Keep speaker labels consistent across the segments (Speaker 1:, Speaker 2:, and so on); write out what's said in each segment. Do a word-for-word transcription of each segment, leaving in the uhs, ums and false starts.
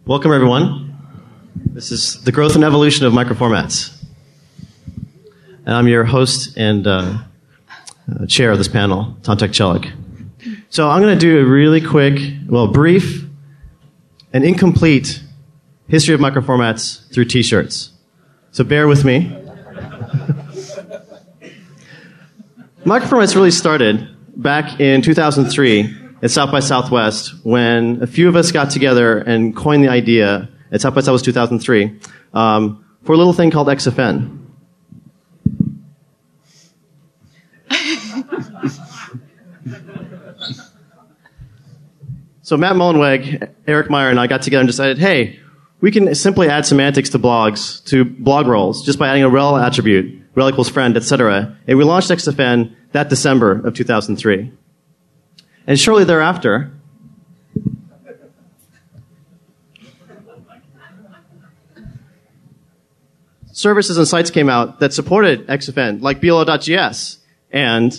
Speaker 1: Welcome, everyone. This is the growth and evolution of microformats. And I'm your host and uh, uh, chair of this panel, Tomtek Celik. So I'm going to do a really quick, well, brief and incomplete history of microformats through T-shirts. So bear with me. Microformats really started back in two thousand three at South by Southwest, when a few of us got together and coined the idea, at South by Southwest two thousand three, um, for a little thing called X F N. So Matt Mullenweg, Eric Meyer, and I got together and decided, hey, we can simply add semantics to blogs, to blog roles, just by adding a rel attribute, rel equals friend, et cetera. And we launched X F N that December of two thousand three. And shortly thereafter, services and sites came out that supported X F N, like B L O dot G S and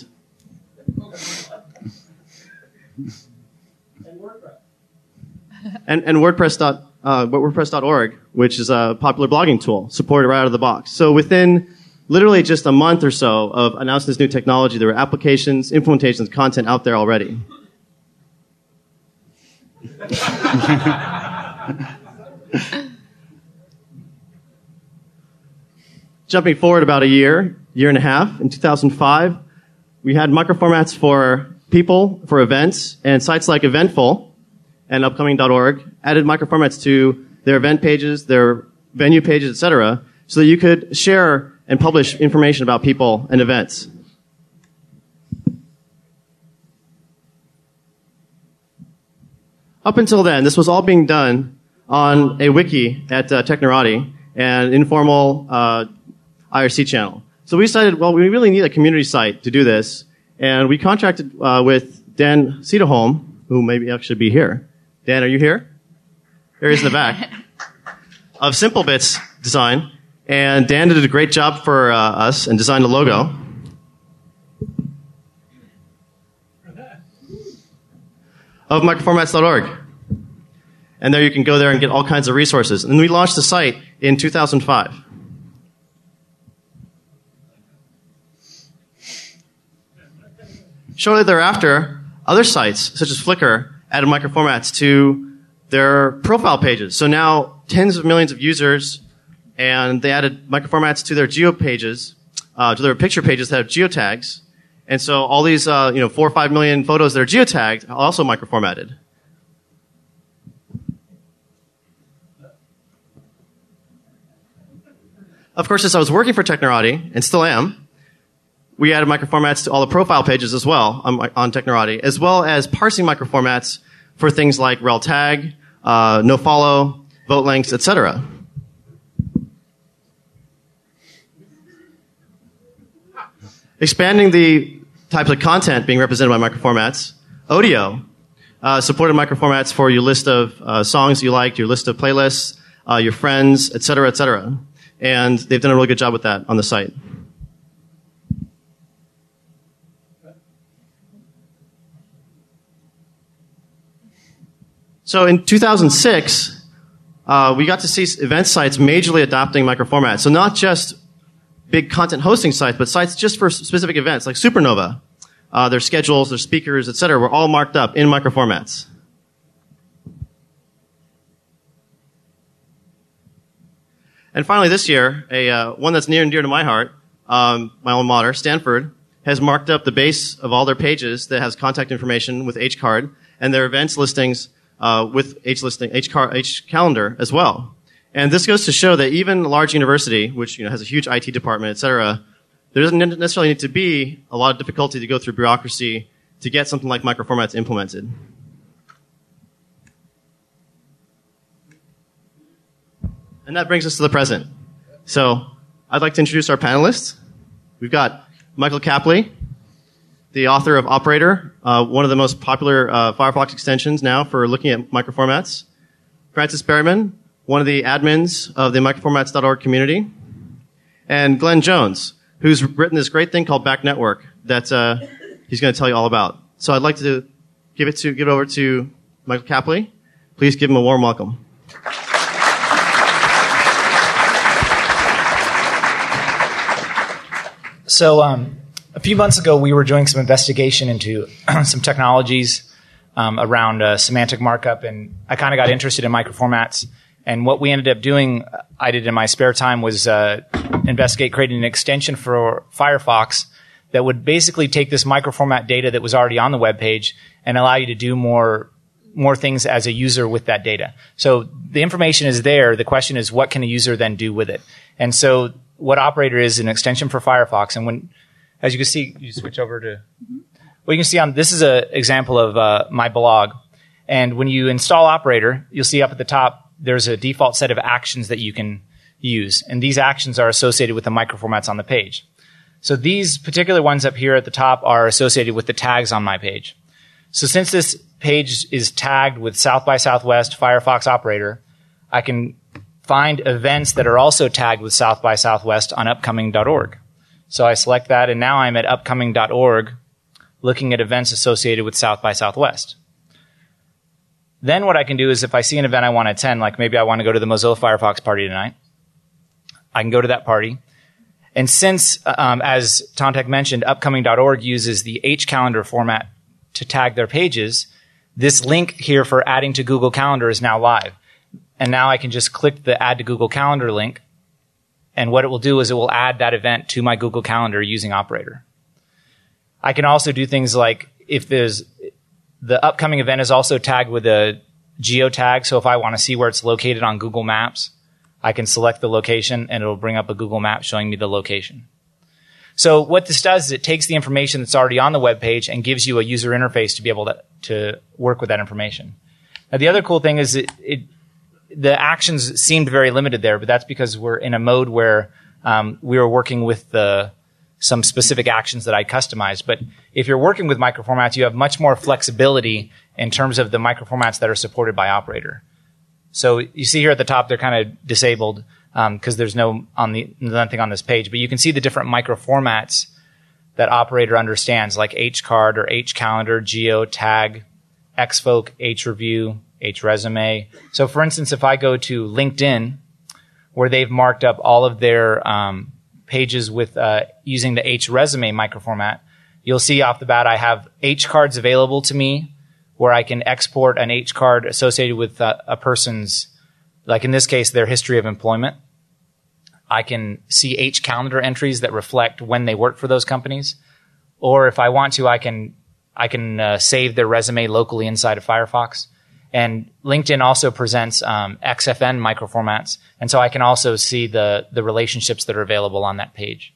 Speaker 1: and, and WordPress dot, uh, WordPress dot org, which is a popular blogging tool, supported right out of the box. So within literally just a month or so of announcing this new technology, there were applications, implementations, content out there already. Jumping forward about a year, year and a half, in two thousand five, we had microformats for people, for events, and sites like Eventful and upcoming dot org added microformats to their event pages, their venue pages, et cetera, so that you could share and publish information about people and events. Up until then, this was all being done on a wiki at uh, Technorati and informal uh, I R C channel. So we decided, well, we really need a community site to do this, and we contracted uh, with Dan Cederholm, who maybe actually be here. Dan, are you here? There he is in the back. Of SimpleBits Design, and Dan did a great job for uh, us and designed a logo. Of microformats dot org. And there you can go there and get all kinds of resources. And we launched the site in two thousand five. Shortly thereafter, other sites, such as Flickr, added microformats to their profile pages. So now tens of millions of users, and they added microformats to their geo pages, uh, to their picture pages that have geotags. And so all these, uh, you know, four or five million photos that are geotagged are also microformatted. Of course, as I was working for Technorati, and still am, we added microformats to all the profile pages as well on, on Technorati, as well as parsing microformats for things like rel tag, uh, nofollow, vote lengths, et cetera. Expanding the types of content being represented by microformats, Odeo uh, supported microformats for your list of uh, songs you liked, your list of playlists, uh, your friends, et cetera, et cetera. And they've done a really good job with that on the site. So in two thousand six, uh, we got to see event sites majorly adopting microformats. So not just big content hosting sites, but sites just for specific events, like Supernova. Uh, their schedules, their speakers, et cetera, were all marked up in microformats. And finally, this year, a uh, one that's near and dear to my heart, um, my alma mater, Stanford, has marked up the base of all their pages that has contact information with H card, and their events listings uh, with H listing, H, car, H calendar as well. And this goes to show that even a large university, which you know has a huge I T department, et cetera, there doesn't necessarily need to be a lot of difficulty to go through bureaucracy to get something like microformats implemented. And that brings us to the present. So I'd like to introduce our panelists. We've got Michael Capley, the author of Operator, uh, one of the most popular uh, Firefox extensions now for looking at microformats. Francis Berryman, one of the admins of the microformats dot org community. And Glenn Jones, who's written this great thing called Back Network that uh, he's going to tell you all about. So I'd like to give it to give it over to Michael Capley. Please give him a warm welcome.
Speaker 2: So um, a few months ago, we were doing some investigation into some technologies um, around uh, semantic markup, and I kind of got interested in microformats. And what we ended up doing, I did in my spare time, was uh, investigate creating an extension for Firefox that would basically take this microformat data that was already on the web page and allow you to do more more things as a user with that data. So the information is there. The question is, what can a user then do with it? And so what Operator is an extension for Firefox. And when, as you can see, you switch over to, well, you can see on, this is an example of uh, my blog. And when you install Operator, you'll see up at the top, there's a default set of actions that you can use. And these actions are associated with the microformats on the page. So these particular ones up here at the top are associated with the tags on my page. So since this page is tagged with South by Southwest Firefox Operator, I can find events that are also tagged with South by Southwest on upcoming dot org. So I select that, and now I'm at upcoming dot org looking at events associated with South by Southwest. Then what I can do is if I see an event I want to attend, like maybe I want to go to the Mozilla Firefox party tonight, I can go to that party. And since, um, as Tontek mentioned, upcoming dot org uses the H calendar format to tag their pages, this link here for adding to Google Calendar is now live. And now I can just click the Add to Google Calendar link, and what it will do is it will add that event to my Google Calendar using Operator. I can also do things like if there's the upcoming event is also tagged with a geotag, so if I want to see where it's located on Google Maps, I can select the location and it'll bring up a Google map showing me the location. So what this does is it takes the information that's already on the web page and gives you a user interface to be able to, to work with that information. Now the other cool thing is it, it the actions seemed very limited there, but that's because we're in a mode where um, we were working with the some specific actions that I customized. But if you're working with microformats, you have much more flexibility in terms of the microformats that are supported by Operator. So you see here at the top, they're kind of disabled because um, there's no on the nothing on this page. But you can see the different microformats that Operator understands, like H-card or H-calendar, geo, tag, Xfolk, H-review, H-resume. So for instance, if I go to LinkedIn, where they've marked up all of their um, pages with uh, using the H-resume microformat, you'll see off the bat I have H-cards available to me where I can export an H-card associated with uh, a person's, like in this case, their history of employment. I can see H-calendar entries that reflect when they work for those companies. Or if I want to, I can I can uh, save their resume locally inside of Firefox. And LinkedIn also presents um, X F N microformats, and so I can also see the the relationships that are available on that page.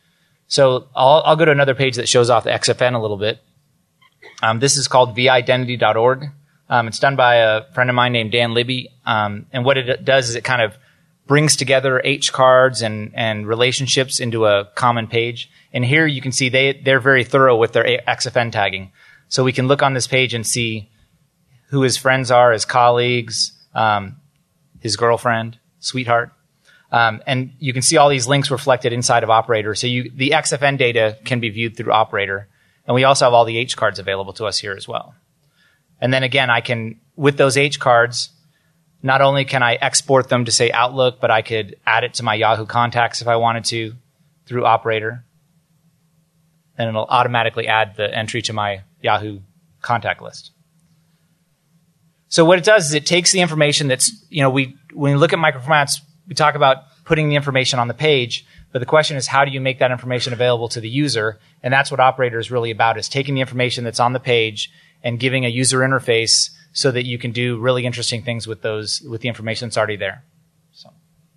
Speaker 2: So I'll, I'll go to another page that shows off the X F N a little bit. Um, this is called v identity dot org. Um, it's done by a friend of mine named Dan Libby, um, and what it does is it kind of brings together H cards and and relationships into a common page. And here you can see they they're very thorough with their X F N tagging. So we can look on this page and see who his friends are, his colleagues, um, his girlfriend, sweetheart. Um, and you can see all these links reflected inside of Operator. So you, the X F N data can be viewed through Operator. And we also have all the H cards available to us here as well. And then again, I can, with those H cards, not only can I export them to, say, Outlook, but I could add it to my Yahoo contacts if I wanted to through Operator. And it'll automatically add the entry to my Yahoo contact list. So what it does is it takes the information that's, you know, we, when we look at microformats, we talk about putting the information on the page, but the question is how do you make that information available to the user? And that's what Operator is really about, is taking the information that's on the page and giving a user interface so that you can do really interesting things with those, with the information that's already there. So.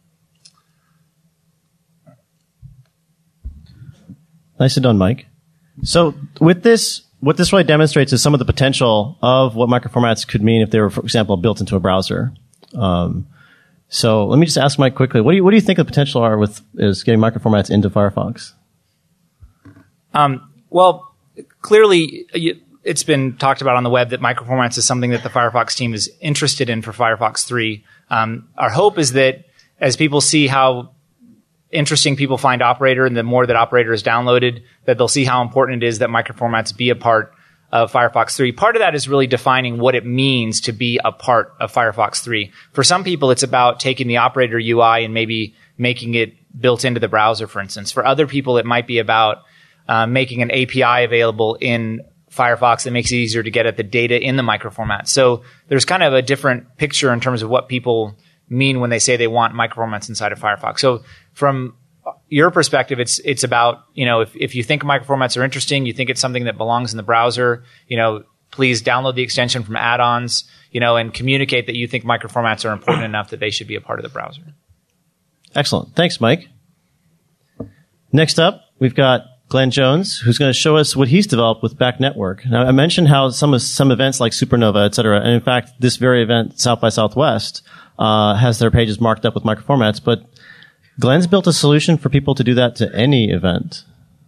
Speaker 1: Nicely done, Mike. So with this, what this really demonstrates is some of the potential of what microformats could mean if they were, for example, built into a browser. Um, so let me just ask Mike quickly, what do you, what do you think the potential are with is getting microformats into Firefox?
Speaker 2: Um, well, clearly it's been talked about on the web that microformats is something that the Firefox team is interested in for Firefox three. Um, our hope is that as people see how interesting people find Operator, and the more that Operator is downloaded, that they'll see how important it is that microformats be a part of Firefox three. Part of that is really defining what it means to be a part of Firefox three. For some people, it's about taking the operator U I and maybe making it built into the browser, for instance. For other people, it might be about uh, making an A P I available in Firefox that makes it easier to get at the data in the microformat. So there's kind of a different picture in terms of what people mean when they say they want microformats inside of Firefox. So from your perspective, it's it's about, you know, if, if you think microformats are interesting, you think it's something that belongs in the browser, you know, please download the extension from add-ons, you know, and communicate that you think microformats are important enough that they should be a part of the browser.
Speaker 1: Excellent. Thanks, Mike. Next up, we've got Glenn Jones, who's going to show us what he's developed with Back Network. Now, I mentioned how some of some events like Supernova, et cetera, and in fact, this very event, South by Southwest, uh, has their pages marked up with microformats, but Glenn's built a solution for people to do that to any event.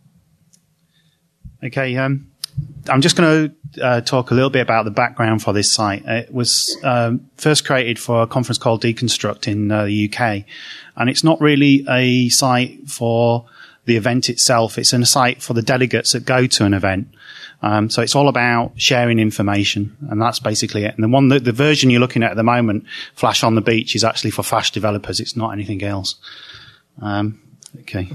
Speaker 3: Okay, um, I'm just going to uh, talk a little bit about the background for this site. It was um, first created for a conference called Deconstruct in uh, the U K, and it's not really a site for the event itself. It's a site for the delegates that go to an event. Um, so it's all about sharing information, and that's basically it. And the one, that, the version you're looking at at the moment, Flash on the Beach, is actually for Flash developers. It's not anything else. Um, okay.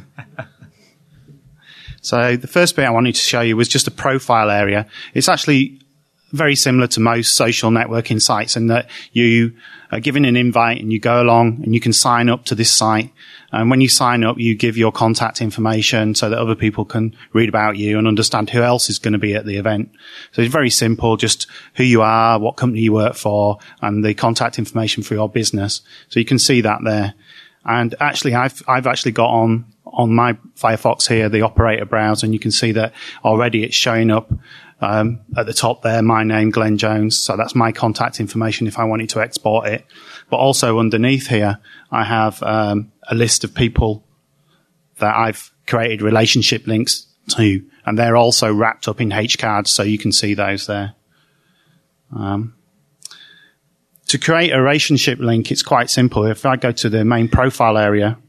Speaker 3: So the first bit I wanted to show you was just a profile area. It's actually very similar to most social networking sites in that you are given an invite and you go along and you can sign up to this site. And when you sign up, you give your contact information so that other people can read about you and understand who else is going to be at the event. So it's very simple, just who you are, what company you work for, and the contact information for your business. So you can see that there. And actually, I've, I've actually got on, on my Firefox here, the operator browser, and you can see that already it's showing up, um, at the top there, my name, Glenn Jones. So that's my contact information if I wanted to export it. But also underneath here, I have, um, a list of people that I've created relationship links to, and they're also wrapped up in H cards, so you can see those there. Um, to create a relationship link, it's quite simple. If I go to the main profile area,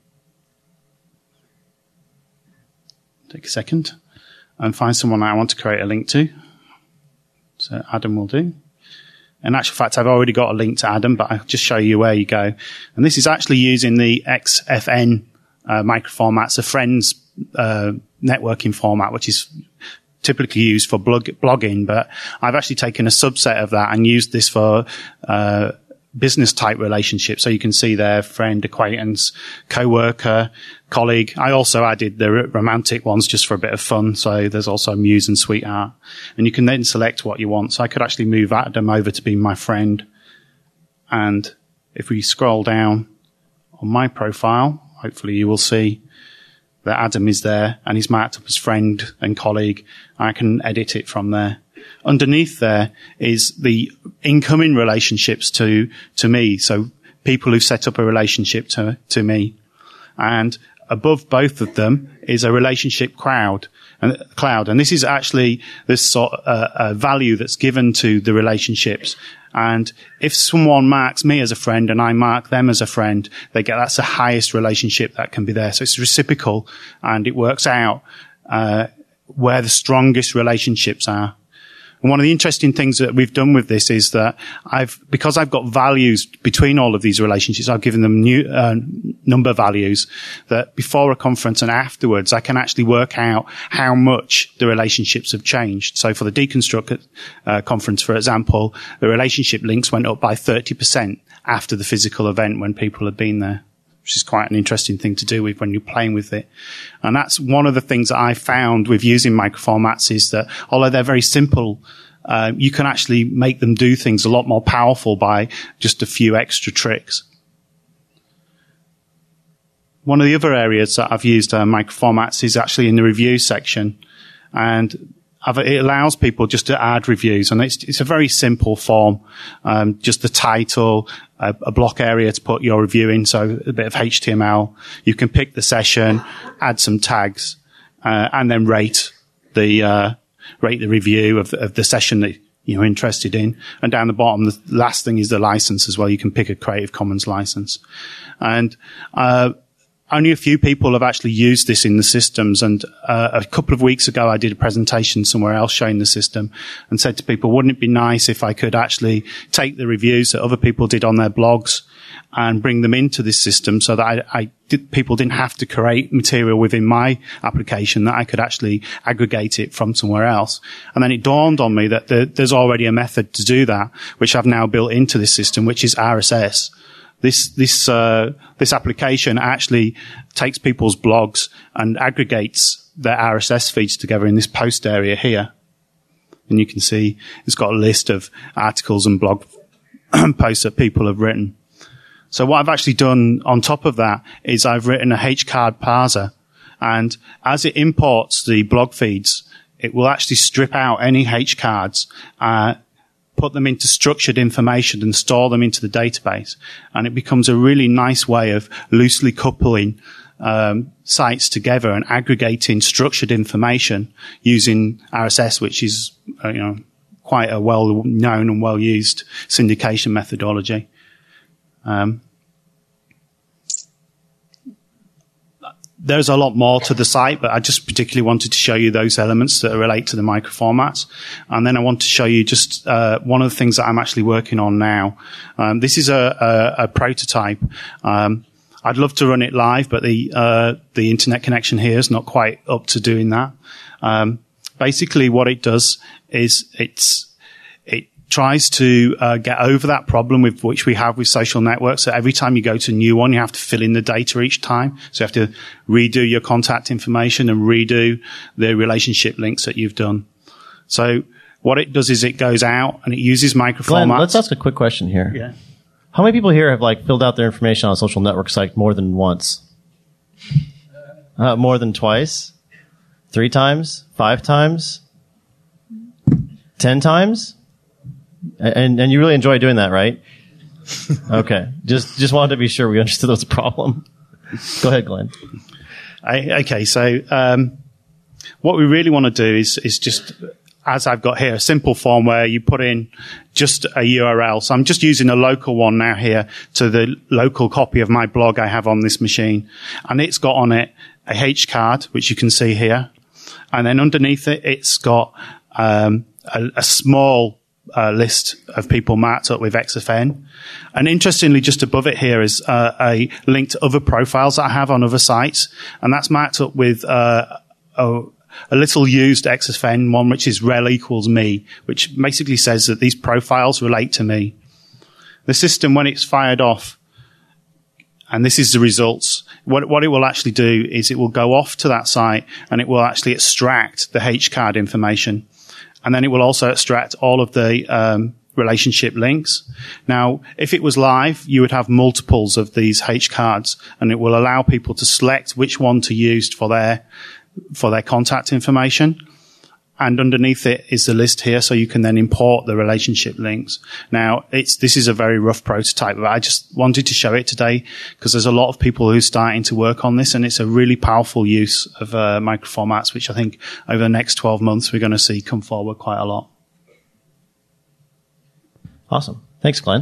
Speaker 3: take a second, and find someone I want to create a link to. So Adam will do. In actual fact, I've already got a link to Adam, but I'll just show you where you go. And this is actually using the X F N uh, microformats, a Friends uh, networking format, which is typically used for blog- blogging. But I've actually taken a subset of that and used this for uh business type relationships. So you can see there, friend, acquaintance, co-worker, colleague. I also added the romantic ones just for a bit of fun. So there's also muse and sweetheart. And you can then select what you want. So I could actually move Adam over to be my friend. And if we scroll down on my profile, hopefully you will see that Adam is there and he's marked up as friend and colleague. I can edit it from there. Underneath there is the incoming relationships to, to me. So people who've set up a relationship to, to me. And above both of them is a relationship cloud. And cloud. And this is actually this sort of uh, uh, value that's given to the relationships. And if someone marks me as a friend and I mark them as a friend, they get, that's the highest relationship that can be there. So it's reciprocal and it works out, uh, where the strongest relationships are. And one of the interesting things that we've done with this is that I've, because I've got values between all of these relationships, I've given them new, uh, number values that before a conference and afterwards, I can actually work out how much the relationships have changed. So for the Deconstruct uh, conference, for example, the relationship links went up by thirty percent after the physical event when people had been there, which is quite an interesting thing to do with when you're playing with it. And that's one of the things that I found with using microformats is that although they're very simple, uh, you can actually make them do things a lot more powerful by just a few extra tricks. One of the other areas that I've used uh, microformats is actually in the review section. And it allows people just to add reviews, and it's, it's a very simple form. Um, just the title, a, a block area to put your review in, so a bit of H T M L. You can pick the session, add some tags, uh, and then rate the uh, rate the review of the, of the session that you're interested in. And down the bottom, the last thing is the license as well. You can pick a Creative Commons license, and uh, only a few people have actually used this in the systems. And uh, a couple of weeks ago, I did a presentation somewhere else showing the system and said to people, wouldn't it be nice if I could actually take the reviews that other people did on their blogs and bring them into this system so that I, I did, people didn't have to create material within my application, that I could actually aggregate it from somewhere else. And then it dawned on me that there, there's already a method to do that, which I've now built into this system, which is R S S. This, this, uh, this application actually takes people's blogs and aggregates their R S S feeds together in this post area here. And you can see it's got a list of articles and blog posts that people have written. So what I've actually done on top of that is I've written a H-card parser. And as it imports the blog feeds, it will actually strip out any H-cards, uh, put them into structured information and store them into the database. And it becomes a really nice way of loosely coupling um, sites together and aggregating structured information using R S S, which is, uh, you know, quite a well-known and well-used syndication methodology. Um, There's a lot more to the site, but I just particularly wanted to show you those elements that relate to the microformats. And then I want to show you just uh, one of the things that I'm actually working on now. Um, this is a, a, a prototype. Um, I'd love to run it live, but the uh, the internet connection here is not quite up to doing that. Um, basically, what it does is it's it tries to uh, get over that problem with which we have with social networks. So every time you go to a new one, you have to fill in the data each time. So you have to redo your contact information and redo the relationship links that you've done. So what it does is it goes out and it uses microformats.
Speaker 4: Glenn, let's ask a quick question here.
Speaker 3: Yeah.
Speaker 4: How many people here have like filled out their information on a social network site more than once? Uh, more than twice? Three times? Five times? Ten times? And and you really enjoy doing that, right? Okay. Just just wanted to be sure we understood that was a problem. Go ahead, Glenn.
Speaker 3: I, okay, so um, what we really want to do is is just, as I've got here, a simple form where you put in just a U R L. So I'm just using a local one now here to the local copy of my blog I have on this machine. And it's got on it a H card, which you can see here. And then underneath it, it's got um, a, a small Uh, list of people marked up with X F N. And interestingly, just above it here is uh, a link to other profiles that I have on other sites. And that's marked up with uh, a, a little used X F N one, which is rel equals me, which basically says that these profiles relate to me. The system, when it's fired off, and this is the results, what, what it will actually do is it will go off to that site and it will actually extract the H card information. And then it will also extract all of the um, relationship links. Now, if it was live, you would have multiples of these H cards, and it will allow people to select which one to use for their for their contact information. And underneath it is the list here, so you can then import the relationship links. Now, it's this is a very rough prototype, but I just wanted to show it today because there's a lot of people who are starting to work on this, and it's a really powerful use of uh, microformats, which I think over the next twelve months we're going to see come forward quite a lot.
Speaker 4: Awesome. Thanks, Glenn.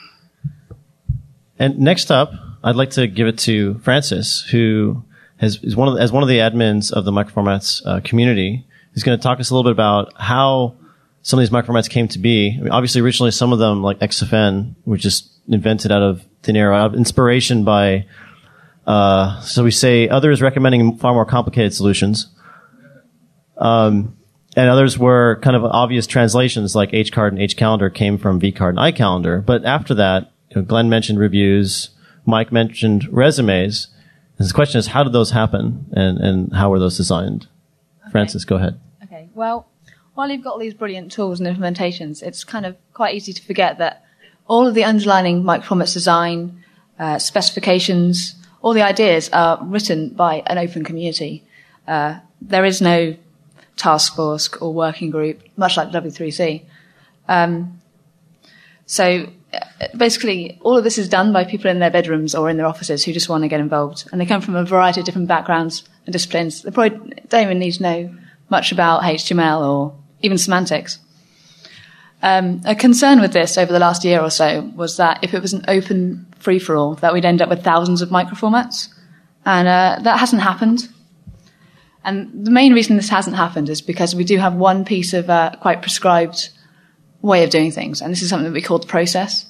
Speaker 4: And next up, I'd like to give it to Francis, who has, is one of the, as one of the admins of the Microformats uh, community. He's going to talk to us a little bit about how some of these microformats came to be. I mean, obviously, originally, some of them, like X F N, were just invented out of thin air, out of inspiration by, uh, so we say, others recommending far more complicated solutions. Um, and others were kind of obvious translations, like H card and H calendar came from V card and iCalendar. But after that, you know, Glenn mentioned reviews, Mike mentioned resumes. And the question is, how did those happen, and, and how were those designed? Okay. Francis, go ahead.
Speaker 5: Okay. Well, while you've got all these brilliant tools and implementations, it's kind of quite easy to forget that all of the underlying microformats design, uh, specifications, all the ideas are written by an open community. Uh, there is no task force or working group, much like W three C. Um, so basically, all of this is done by people in their bedrooms or in their offices who just want to get involved. And they come from a variety of different backgrounds and disciplines. They probably don't even need to know much about H T M L or even semantics. Um, a concern with this over the last year or so was that if it was an open free-for-all, that we'd end up with thousands of microformats. And uh, that hasn't happened. And the main reason this hasn't happened is because we do have one piece of uh, quite prescribed way of doing things, and this is something that we call the process.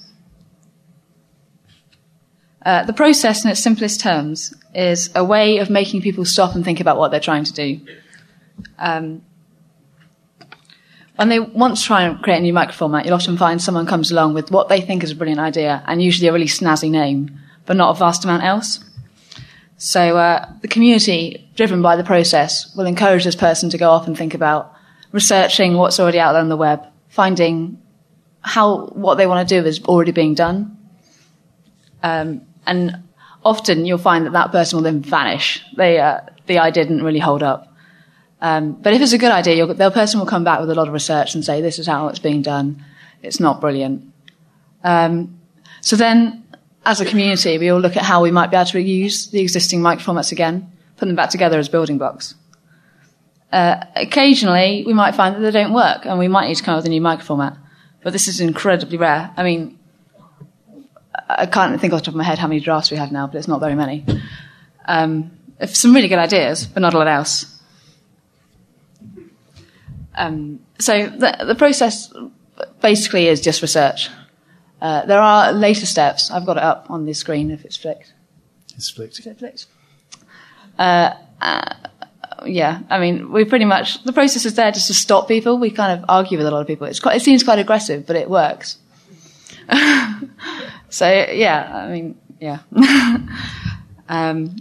Speaker 5: Uh, the process, in its simplest terms, is a way of making people stop and think about what they're trying to do. Um, when they want to try and create a new microformat, you'll often find someone comes along with what they think is a brilliant idea, and usually a really snazzy name, but not a vast amount else. So uh, the community, driven by the process, will encourage this person to go off and think about researching what's already out there on the web, finding how what they want to do is already being done. Um, and often you'll find that that person will then vanish. They, uh, the idea didn't really hold up. Um, but if it's a good idea, you'll, the person will come back with a lot of research and say, this is how it's being done. It's not brilliant. Um, so then, as a community, we all look at how we might be able to reuse the existing microformats again, put them back together as building blocks. Uh, occasionally, we might find that they don't work, and we might need to come up with a new microformat. But this is incredibly rare. I mean, I can't think off the top of my head how many drafts we have now, but it's not very many. Um, some really good ideas, but not a lot else. Um, so the, the process basically is just research. Uh, there are later steps. I've got it up on the screen if it's flicked.
Speaker 3: It's flicked.
Speaker 5: Is it flicked? Uh, uh, yeah, I mean, we pretty much, the process is there just to stop people. We kind of argue with a lot of people. It's quite, it seems quite aggressive, but it works. So, yeah, I mean, yeah. um,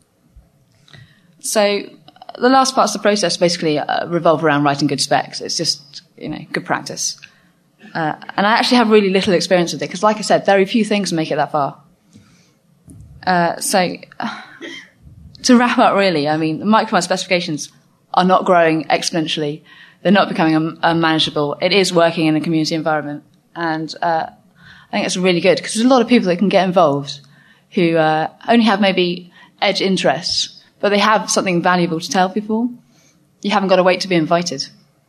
Speaker 5: so the last parts of the process basically uh, revolve around writing good specs. It's just, you know, good practice. Uh, and I actually have really little experience with it because, like I said, very few things make it that far. Uh, so, uh, to wrap up, really, I mean, the microformat specifications are not growing exponentially. They're not becoming um, unmanageable. It is working in a community environment. And uh, I think it's really good because there's a lot of people that can get involved who uh, only have maybe edge interests, but they have something valuable to tell people. You haven't got to wait to be invited.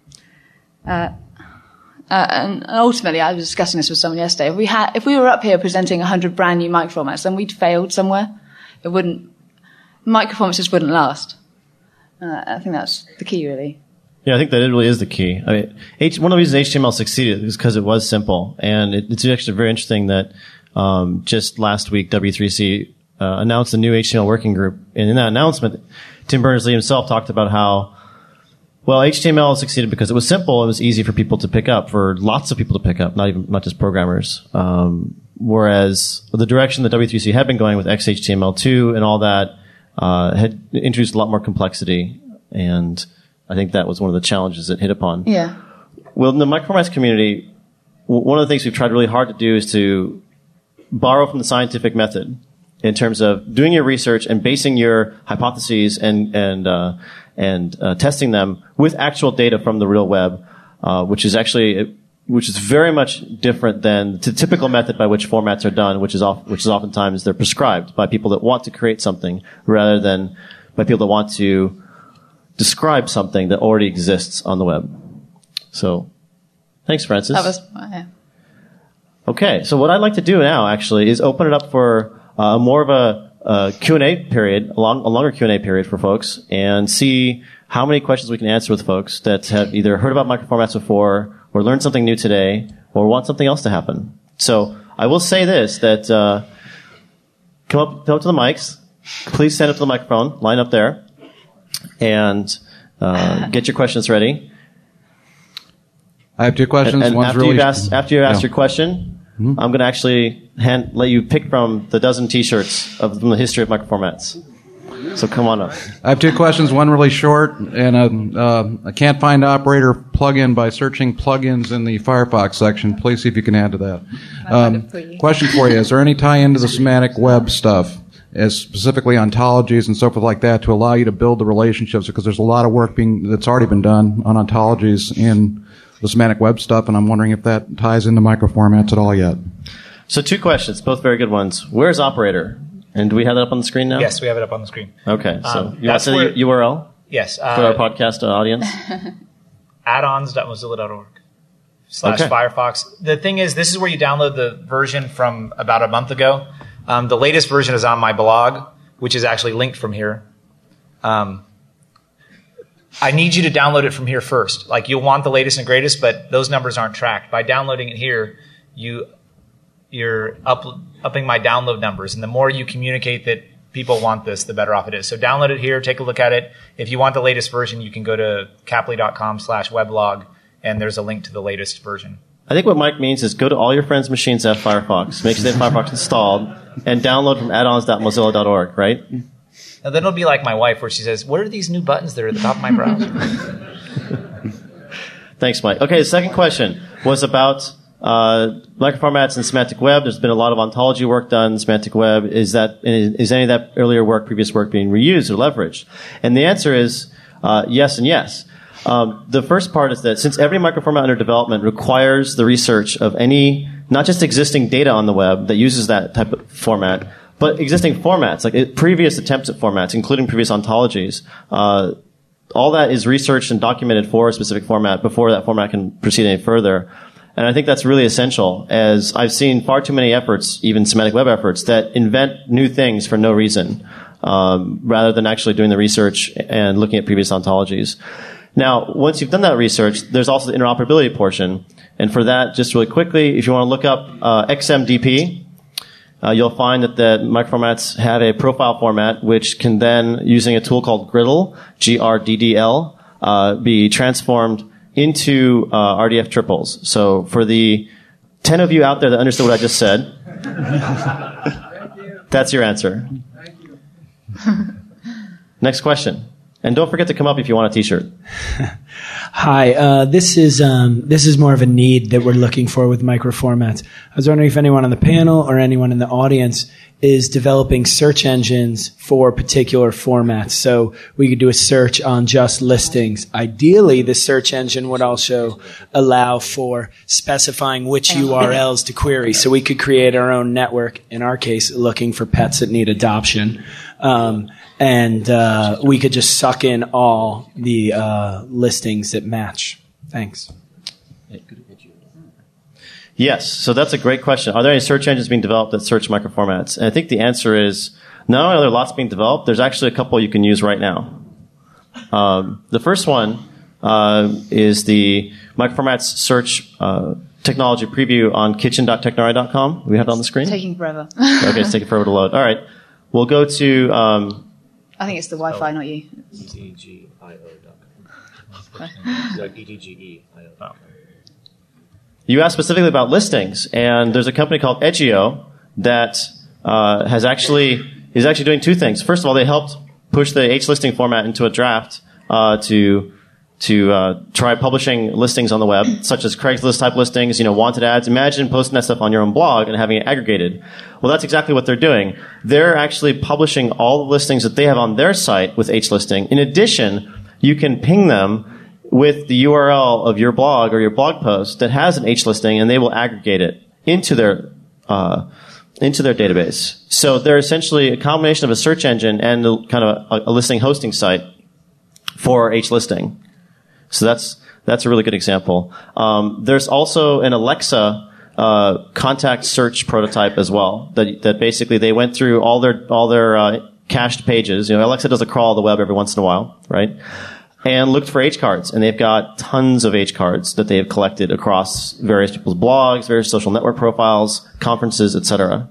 Speaker 5: Uh, Uh, and ultimately, I was discussing this with someone yesterday. If we had, if we were up here presenting a hundred brand new microformats, then we'd failed somewhere. It wouldn't, microformats just wouldn't last. Uh, I think that's the key, really.
Speaker 4: Yeah, I think that it really is the key. I mean, H, one of the reasons H T M L succeeded is because it was simple, and it, it's actually very interesting that um, just last week W three C uh, announced a new H T M L working group, and in that announcement, Tim Berners-Lee himself talked about how. Well, H T M L succeeded because it was simple. It was easy for people to pick up, for lots of people to pick up, not even not just programmers. Um, whereas the direction that W three C had been going with X H T M L two and all that uh, had introduced a lot more complexity, and I think that was one of the challenges it hit upon.
Speaker 5: Yeah.
Speaker 4: Well, in the microformats community, w- one of the things we've tried really hard to do is to borrow from the scientific method in terms of doing your research and basing your hypotheses and and uh, and uh, testing them with actual data from the real web, uh, which is actually which is very much different than the typical method by which formats are done, which is off, which is oftentimes they're prescribed by people that want to create something rather than by people that want to describe something that already exists on the web. So, thanks, Francis.
Speaker 5: That was yeah.
Speaker 4: Okay, so what I'd like to do now actually is open it up for uh, more of a Uh, Q and A period, a, long, a longer Q and A period for folks, and see how many questions we can answer with folks that have either heard about microformats before, or learned something new today, or want something else to happen. So I will say this, that uh, come up, come up to the mics, please stand up to the microphone, line up there, and uh, get your questions ready.
Speaker 6: I have two questions.
Speaker 4: And, and
Speaker 6: One's
Speaker 4: after,
Speaker 6: really
Speaker 4: you've asked, after you've asked
Speaker 6: yeah.
Speaker 4: your question, mm-hmm. I'm going to actually hand, let you pick from the dozen T-shirts of, from the history of microformats. So come on up.
Speaker 6: I have two questions. One really short, and a, uh, a can't find operator plugin by searching plugins in the Firefox section. Please see if you can add to that. Um, question for you: is there any tie into the semantic web stuff, as specifically ontologies and so forth like that, to allow you to build the relationships? Because there's a lot of work being that's already been done on ontologies in the semantic web stuff, and I'm wondering if that ties into microformats at all yet.
Speaker 4: So two questions, both very good ones. Where's operator? And do we have that up on the screen now?
Speaker 2: Yes, we have it up on the screen.
Speaker 4: Okay, so
Speaker 2: Um,
Speaker 4: you want to say the U R L
Speaker 2: Yes.
Speaker 4: for
Speaker 2: Uh,
Speaker 4: our podcast audience?
Speaker 2: addons dot mozilla dot org slash
Speaker 4: Okay.
Speaker 2: Firefox. The thing is, this is where you download the version from about a month ago. Um, the latest version is on my blog, which is actually linked from here. Um, I need you to download it from here first. Like, you'll want the latest and greatest, but those numbers aren't tracked. By downloading it here, you, you're up, upping my download numbers. And the more you communicate that people want this, the better off it is. So download it here, take a look at it. If you want the latest version, you can go to caply.com slash weblog, and there's a link to the latest version.
Speaker 4: I think what Mike means is go to all your friends' machines that have Firefox, make sure they have Firefox installed, and download from addons dot mozilla dot org, right?
Speaker 2: Now, then it'll be like my wife, where she says, what are these new buttons that are at the top of my browser?
Speaker 4: Thanks, Mike. Okay, the second question was about uh, microformats and semantic web. There's been a lot of ontology work done in semantic web. Is that is any of that earlier work, previous work, being reused or leveraged? And the answer is uh, yes and yes. Um, the first part is that since every microformat under development requires the research of any, not just existing data on the web that uses that type of format, but existing formats, like it, previous attempts at formats, including previous ontologies, uh, all that is researched and documented for a specific format before that format can proceed any further. And I think that's really essential, as I've seen far too many efforts, even semantic web efforts, that invent new things for no reason, um, rather than actually doing the research and looking at previous ontologies. Now, once you've done that research, there's also the interoperability portion. And for that, just really quickly, if you want to look up uh, X M D P, Uh, you'll find that the microformats have a profile format which can then, using a tool called Griddle, G R D D L, uh, be transformed into uh, R D F triples. So for the ten of you out there that understood what I just said, that's your answer.
Speaker 7: Thank you.
Speaker 4: Next question. And don't forget to come up if you want a T-shirt.
Speaker 8: Hi, uh, this is um, this is more of a need that we're looking for with microformats. I was wondering if anyone on the panel or anyone in the audience is developing search engines for particular formats. So we could do a search on just listings. Ideally, the search engine would also allow for specifying which U R Ls to query. So we could create our own network, in our case, looking for pets that need adoption. Um, and uh, we could just suck in all the uh, listings that match. Thanks.
Speaker 4: Yes, so that's a great question. Are there any search engines being developed that search microformats? And I think the answer is, not only are there lots being developed, there's actually a couple you can use right now. Um, the first one uh, is the microformats search uh, technology preview on kitchen dot technari dot com. We have it on the screen?
Speaker 5: Taking forever.
Speaker 4: Okay, it's taking forever to load. All right. We'll go to... Um,
Speaker 5: I think it's the Wi-Fi, not you.
Speaker 9: E T G I O dot com. Like E T G E I O dot com.
Speaker 4: You asked specifically about listings, and there's a company called Edgio that uh, has actually is actually doing two things. First of all, they helped push the H listing format into a draft uh, to to uh, try publishing listings on the web, such as Craigslist type listings, you know, wanted ads. Imagine posting that stuff on your own blog and having it aggregated. Well, that's exactly what they're doing. They're actually publishing all the listings that they have on their site with H listing. In addition, you can ping them with the U R L of your blog or your blog post that has an H listing, and they will aggregate it into their uh, into their database. So they're essentially a combination of a search engine and a, kind of a, a listing hosting site for H listing. So that's that's a really good example. Um, there's also an Alexa uh, contact search prototype as well. That that basically they went through all their all their uh, cached pages. You know, Alexa does a crawl of the web every once in a while, right? And looked for H cards, and they've got tons of H cards that they have collected across various people's blogs, various social network profiles, conferences, et cetera.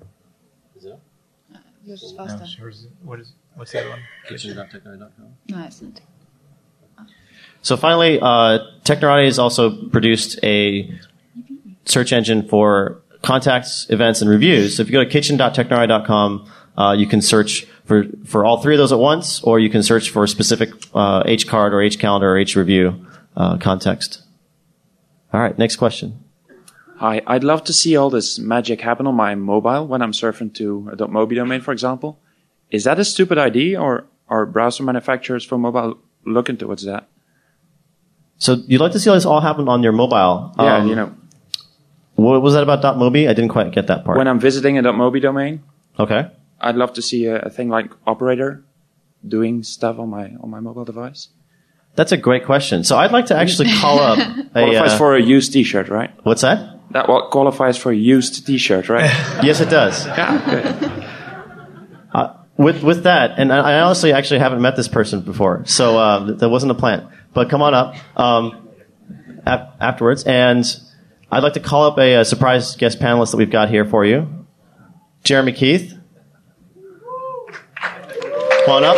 Speaker 5: Yours is faster.
Speaker 2: No, what is, what's the other one?
Speaker 9: kitchen dot technari dot com.
Speaker 5: No, it's not.
Speaker 4: So finally, uh, Technorati has also produced a search engine for contacts, events, and reviews. So if you go to kitchen dot technari dot com, uh, you can search for, for all three of those at once, or you can search for a specific uh, H card or H calendar or H review uh, context. All right, next question.
Speaker 10: Hi, I'd love to see all this magic happen on my mobile when I'm surfing to a .mobi domain, for example. Is that a stupid idea, or are browser manufacturers for mobile looking towards that?
Speaker 4: So you'd like to see all this all happen on your mobile?
Speaker 10: Yeah,
Speaker 4: um,
Speaker 10: you know.
Speaker 4: What was that about .mobi? I didn't quite get that part.
Speaker 10: When I'm visiting a .mobi domain,
Speaker 4: okay,
Speaker 10: I'd love to see a, a thing like Operator doing stuff on my on my mobile device.
Speaker 4: That's a great question. So I'd like to actually call up a...
Speaker 10: Qualifies
Speaker 4: uh,
Speaker 10: for a used T-shirt, right?
Speaker 4: What's that?
Speaker 10: That what qualifies for a used T-shirt, right?
Speaker 4: Yes, it does.
Speaker 10: Yeah, good.
Speaker 4: Uh, with with that, and I I honestly actually haven't met this person before, so uh, that wasn't a plant. But come on up um, ap- afterwards, and I'd like to call up a, a surprise guest panelist that we've got here for you, Jeremy Keith. Come on up.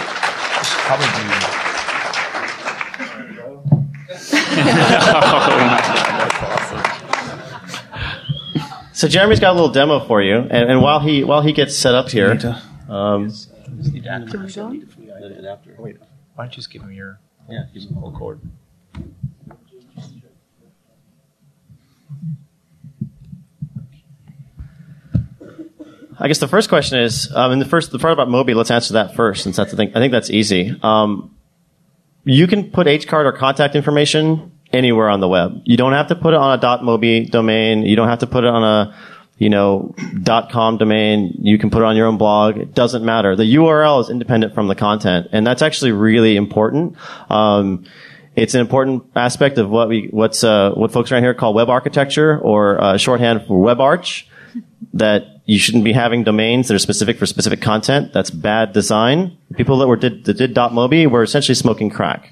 Speaker 4: So Jeremy's got a little demo for you, and, and while he while he gets set up here, um,
Speaker 7: Wait, why don't you just give him your yeah, use the whole cord.
Speaker 4: I guess the first question is, um, in the first the part about Moby, let's answer that first, since that's the thing. I think that's easy. Um, you can put H card or contact information anywhere on the web. You don't have to put it on a .mobi domain. You don't have to put it on a, you know, .com domain. You can put it on your own blog. It doesn't matter. The U R L is independent from the content, and that's actually really important. Um, it's an important aspect of what we what's uh, what folks around here call web architecture, or uh, shorthand for web arch. That you shouldn't be having domains that are specific for specific content. That's bad design. People that were did that did .mobi were essentially smoking crack.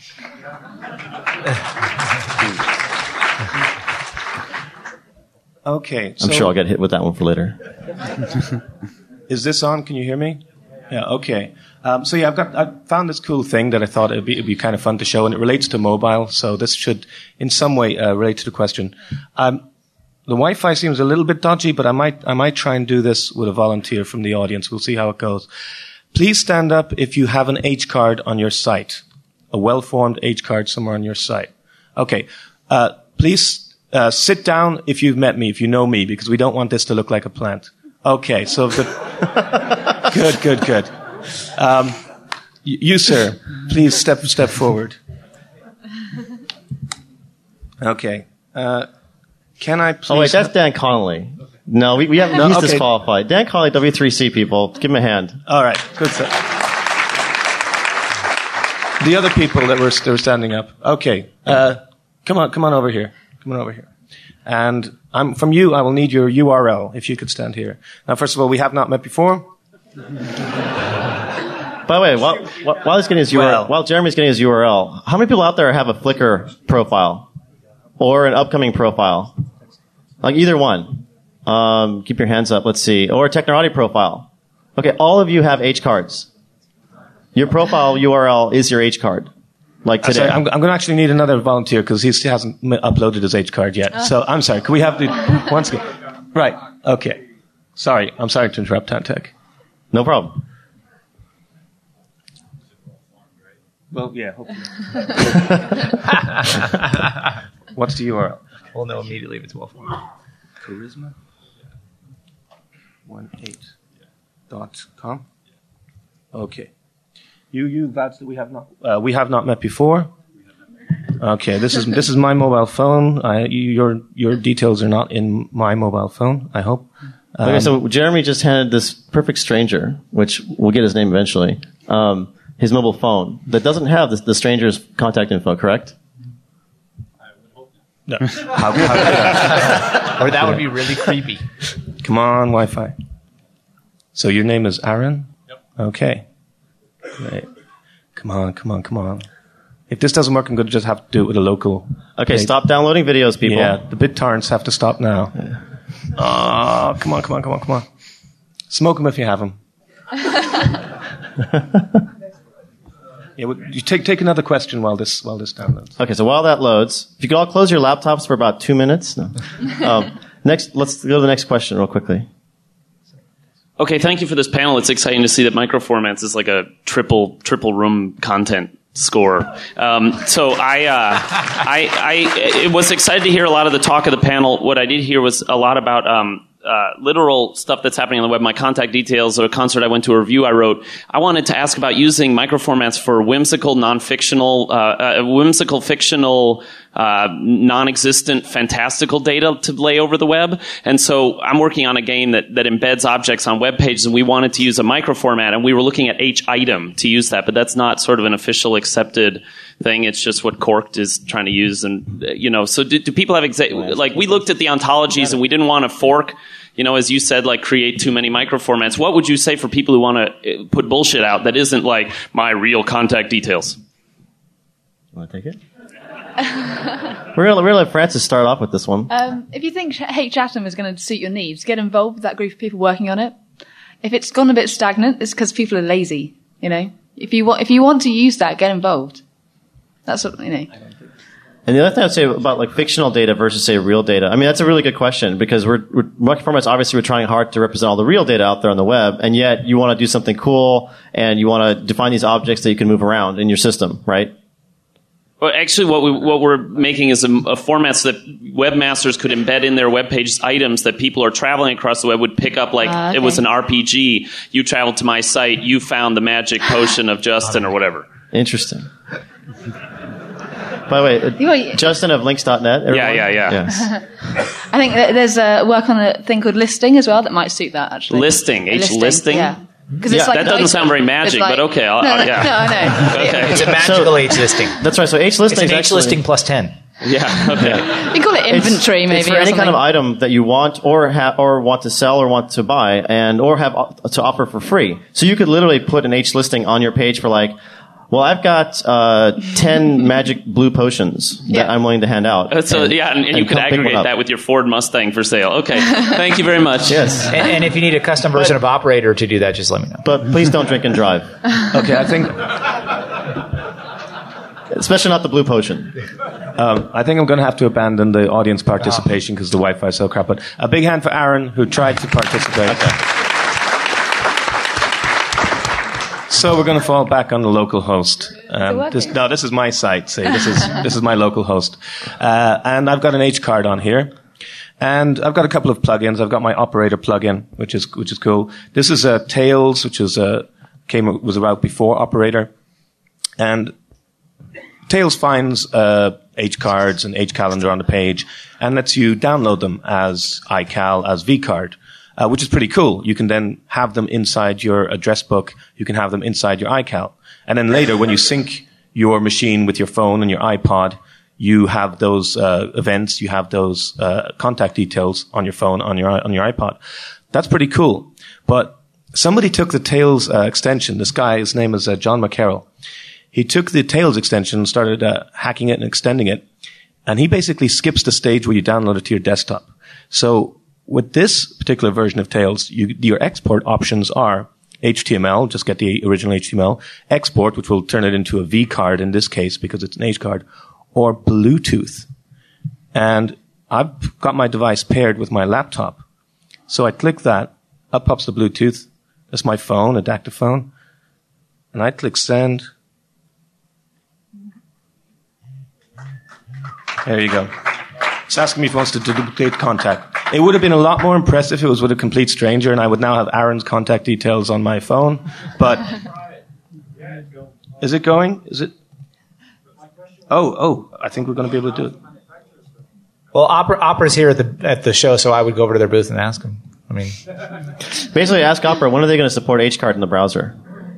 Speaker 11: Okay.
Speaker 4: I'm
Speaker 11: so
Speaker 4: sure I'll get hit with that one for later.
Speaker 11: Is this on? Can you hear me? Yeah. Okay. Um, so yeah, I've got I found this cool thing that I thought it'd be, it'd be kind of fun to show, and it relates to mobile. So this should, in some way, uh, relate to the question. Um, The Wi-Fi seems a little bit dodgy, but I might, I might try and do this with a volunteer from the audience. We'll see how it goes. Please stand up if you have an H card on your site. A well-formed H card somewhere on your site. Okay. Uh, please, uh, sit down if you've met me, if you know me, because we don't want this to look like a plant. Okay. So the, good, good, good. Um, y- you, sir, please step, step forward. Okay. Uh, Can I please...
Speaker 4: Oh, wait, that's Dan Connolly. No, we, we haven't,
Speaker 11: No,
Speaker 4: he's
Speaker 11: okay.
Speaker 4: disqualified. Dan Connolly, W three C people. Give him a hand.
Speaker 11: All right, good stuff. The other people that were, that were standing up. Okay, uh, come on, come on over here. Come on over here. And I'm, from you, I will need your U R L, if you could stand here. Now, first of all, we have not met before.
Speaker 4: By the way, while, while he's getting his U R L,
Speaker 11: Well.
Speaker 4: while Jeremy's getting his U R L, how many people out there have a Flickr profile? Or an upcoming profile? Like either one. Um, keep your hands up. Let's see. Or a Technorati profile. Okay, all of you have H cards. Your profile U R L is your H card. Like
Speaker 11: I'm,
Speaker 4: today.
Speaker 11: sorry, I'm, I'm going to actually need another volunteer because he hasn't m- uploaded his H card yet. So I'm sorry. Can we have the once again? Right. Okay. Sorry. I'm sorry to interrupt, Tantec.
Speaker 4: No problem.
Speaker 11: Well, yeah. Hopefully. What's the U R L?
Speaker 7: We'll know immediately if it's well formed.
Speaker 11: Charisma. One eight. Dot com. Okay. You you vouch that we have not uh, we have not met before. Okay. This is this is my mobile phone. I, you, your your details are not in my mobile phone. I hope. Um,
Speaker 4: Okay, so Jeremy just handed this perfect stranger, which we'll get his name eventually, um, his mobile phone that doesn't have the, the stranger's contact info, correct?
Speaker 11: No. How, how,
Speaker 7: Or that would be really creepy.
Speaker 11: Come on, Wi-Fi. So your name is Aaron?
Speaker 7: Yep.
Speaker 11: Okay. Great. Come on, come on, come on. If this doesn't work, I'm going to just have to do it with a local.
Speaker 4: Okay,
Speaker 11: page.
Speaker 4: stop downloading videos, people.
Speaker 11: Yeah, the BitTorrents have to stop now. Oh, come on, come on, come on, come on. Smoke them if you have them. Yeah, well, you take take another question while this while this downloads.
Speaker 4: Okay, so while that loads, if you could all close your laptops for about two minutes. No. Um, next, let's go to the next question real quickly.
Speaker 12: Okay, thank you for this panel. It's exciting to see that Microformats is like a triple triple room content score. Um, so I, uh, I, I was excited to hear a lot of the talk of the panel. What I did hear was a lot about um, uh, literal stuff that's happening on the web, my contact details, or a concert I went to, a review I wrote. I wanted to ask about using Microformats for whimsical, non-fictional, uh, uh, whimsical, fictional, uh, non-existent, fantastical data to lay over the web. And so I'm working on a game that, that embeds objects on web pages, and we wanted to use a microformat, and we were looking at H item to use that, but that's not sort of an official accepted thing. It's just what Corked is trying to use. And, uh, you know, so do, do people have, exa- like, we looked at the ontologies and we didn't want to fork, you know, as you said, like create too many microformats. What would you say for people who want to put bullshit out that isn't like my real contact details?
Speaker 4: Want to take it? we're gonna we're gonna let Francis start off with this one.
Speaker 5: Um, if you think H Atom is going to suit your needs, get involved with that group of people working on it. If it's gone a bit stagnant, it's because people are lazy. You know, if you want if you want to use that, get involved. That's what you know.
Speaker 4: And the other thing I'd say about like fictional data versus say real data, I mean that's a really good question because we're, we're microformats obviously we're trying hard to represent all the real data out there on the web, and yet you want to do something cool and you want to define these objects that you can move around in your system, right?
Speaker 12: Well, actually, what we what we're making is a, a formats that webmasters could embed in their web pages items that people are traveling across the web would pick up. Like uh, okay. It was an R P G. You traveled to my site. You found the magic potion of Justin or whatever.
Speaker 4: Interesting. By the way, uh, Justin of links dot net.
Speaker 12: Yeah, yeah, yeah.
Speaker 4: Yes.
Speaker 5: I think that there's a work on a thing called listing as well that might suit that. Actually,
Speaker 12: listing, H listing. listing?
Speaker 5: Yeah.
Speaker 12: It's yeah, like that doesn't sound very magic, like, but okay. I'll,
Speaker 5: no,
Speaker 12: I'll, yeah.
Speaker 5: no, I know.
Speaker 12: Okay.
Speaker 2: It's a magical so, H listing.
Speaker 4: That's right. So H listing
Speaker 2: it's an
Speaker 4: is
Speaker 2: H
Speaker 4: actually,
Speaker 2: listing plus ten.
Speaker 12: Yeah. Okay. Yeah.
Speaker 5: You call it inventory,
Speaker 4: it's,
Speaker 5: maybe.
Speaker 4: It's for
Speaker 5: or
Speaker 4: any
Speaker 5: something.
Speaker 4: kind of item that you want, or ha- or want to sell, or want to buy, and or have uh, to offer for free. So you could literally put an H listing on your page for like, well, I've got uh, ten magic blue potions that
Speaker 5: yeah.
Speaker 4: I'm willing to hand out.
Speaker 12: Uh, so
Speaker 4: and,
Speaker 12: yeah, and, and,
Speaker 4: and
Speaker 12: you could aggregate that with your Ford Mustang for sale. Okay, thank you very much.
Speaker 4: Yes,
Speaker 2: and, and if you need a custom version but, of Operator to do that, just let me know.
Speaker 4: But please don't drink and drive.
Speaker 11: Okay, I think,
Speaker 4: especially not the blue potion.
Speaker 11: Um, I think I'm going to have to abandon the audience participation because the Wi-Fi is so crap. But a big hand for Aaron who tried to participate.
Speaker 12: Okay.
Speaker 11: So we're going to fall back on the local host. Um, this, no, this is my site. See, this is this is my local host, uh, and I've got an H card on here, and I've got a couple of plugins. I've got my Operator plugin, which is which is cool. This is a uh, Tails, which is uh, came was out before Operator, and Tails finds uh, H cards and H calendar on the page and lets you download them as iCal, as vCard. Uh, which is pretty cool. You can then have them inside your address book. You can have them inside your iCal. And then later, when you sync your machine with your phone and your iPod, you have those uh, events, you have those uh, contact details on your phone, on your on your iPod. That's pretty cool. But somebody took the Tails uh, extension. This guy, his name is uh, John McCarroll. He took the Tails extension and started uh, hacking it and extending it. And he basically skips the stage where you download it to your desktop. So with this particular version of Tails, you, your export options are H T M L, just get the original H T M L, export, which will turn it into a V card in this case because it's an H card, or Bluetooth. And I've got my device paired with my laptop. So I click that, up pops the Bluetooth. That's my phone, a Dactyphone. And I click send. There you go. It's asking me if it wants to duplicate contact. It would have been a lot more impressive if it was with a complete stranger, and I would now have Aaron's contact details on my phone. But is it going? Is it? Oh, oh! I think we're going to be able to do it.
Speaker 2: Well, Opera, Opera's here at the at the show, so I would go over to their booth and ask them. I mean,
Speaker 4: basically, ask Opera when are they going to support H card in the browser?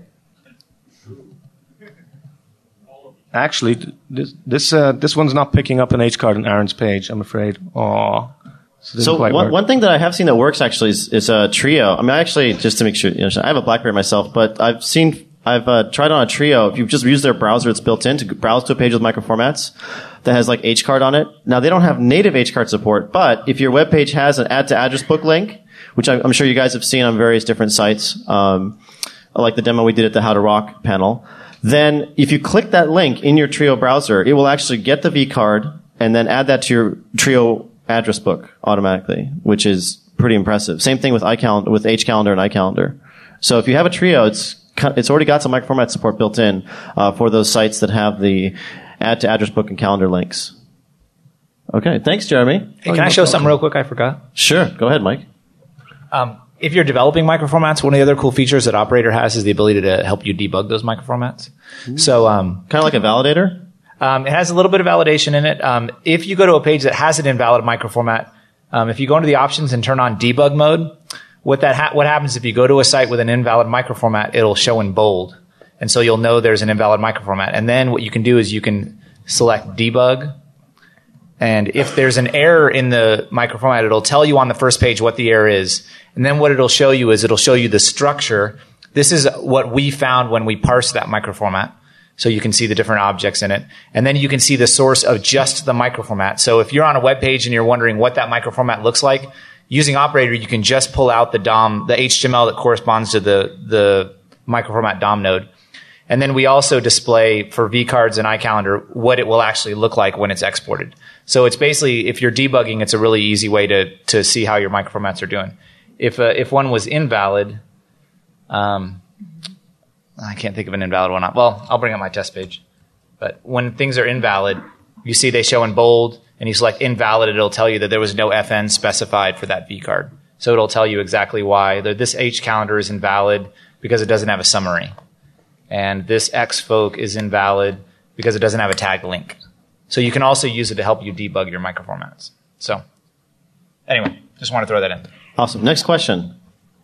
Speaker 11: Actually, this this uh, this one's not picking up an H card on Aaron's page. I'm afraid. Aww. So,
Speaker 4: so one, one thing that I have seen that works actually is, is a Trio. I mean, I actually, just to make sure, you know, I have a BlackBerry myself, but I've seen, I've uh, tried on a Trio. If you just use their browser, it's built in to browse to a page with microformats that has like H card on it. Now they don't have native H card support, but if your web page has an add to address book link, which I'm sure you guys have seen on various different sites, um, like the demo we did at the How to Rock panel, then if you click that link in your Trio browser, it will actually get the V card and then add that to your Trio address book automatically, which is pretty impressive. Same thing with iCalendar, with H calendar and iCalendar. So if you have a Trio, it's it's already got some microformat support built in uh, for those sites that have the add to address book and calendar links. Okay, thanks, Jeremy.
Speaker 2: Hey, can oh, I show something real quick? I forgot.
Speaker 4: Sure, go ahead, Mike.
Speaker 2: Um, if you're developing microformats, one of the other cool features that Operator has is the ability to help you debug those microformats. Mm-hmm. So, um,
Speaker 4: kind of like a validator.
Speaker 2: Um, it has a little bit of validation in it. Um, if you go to a page that has an invalid microformat, um, if you go into the options and turn on debug mode, what that ha- what happens if you go to a site with an invalid microformat, it'll show in bold, and so you'll know there's an invalid microformat. And then what you can do is you can select debug, And if there's an error in the microformat, it'll tell you on the first page what the error is. And then what it'll show you is it'll show you the structure. This is what we found when we parsed that microformat. So you can see the different objects in it. And then you can see the source of just the microformat. So if you're on a web page and you're wondering what that microformat looks like, using Operator, you can just pull out the D O M, the H T M L that corresponds to the, the microformat D O M node. And then we also display for vCards and iCalendar what it will actually look like when it's exported. So it's basically, if you're debugging, it's a really easy way to, to see how your microformats are doing. If, uh, if one was invalid, um, I can't think of an invalid one. Well, I'll bring up my test page. But when things are invalid, you see they show in bold, and you select invalid, it'll tell you that there was no F N specified for that vCard. So it'll tell you exactly why. This H calendar is invalid because it doesn't have a summary. And this Xfolk is invalid because it doesn't have a tag link. So you can also use it to help you debug your microformats. So anyway, just want to throw that in.
Speaker 4: Awesome. Next question.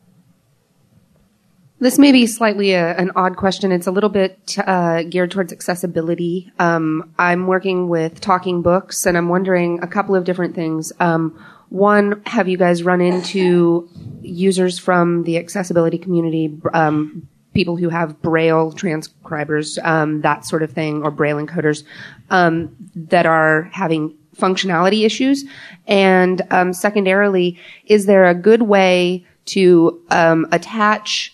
Speaker 13: This may be slightly a, an odd question. It's a little bit uh, geared towards accessibility. Um, I'm working with Talking Books, and I'm wondering a couple of different things. Um, one, have you guys run into users from the accessibility community, um, people who have Braille transcribers, um, that sort of thing, or Braille encoders, um, that are having functionality issues? And um, secondarily, is there a good way to um, attach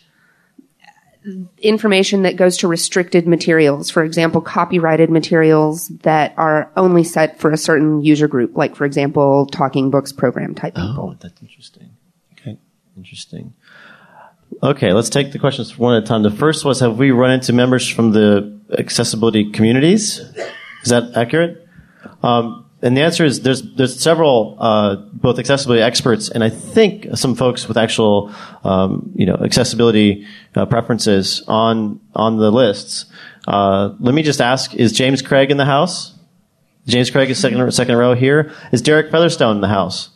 Speaker 13: information that goes to restricted materials, for example, copyrighted materials that are only set for a certain user group, like, for example, Talking Books program type people?
Speaker 4: Oh, that's interesting. Okay, interesting. Okay, let's take the questions one at a time. The first was, have we run into members from the accessibility communities? Is that accurate? Um, and the answer is there's there's several uh, both accessibility experts and I think some folks with actual um, you know accessibility uh, preferences on on the lists. Uh, let me just ask: is James Craig in the house? James Craig is second second row here. Is Derek Featherstone in the house?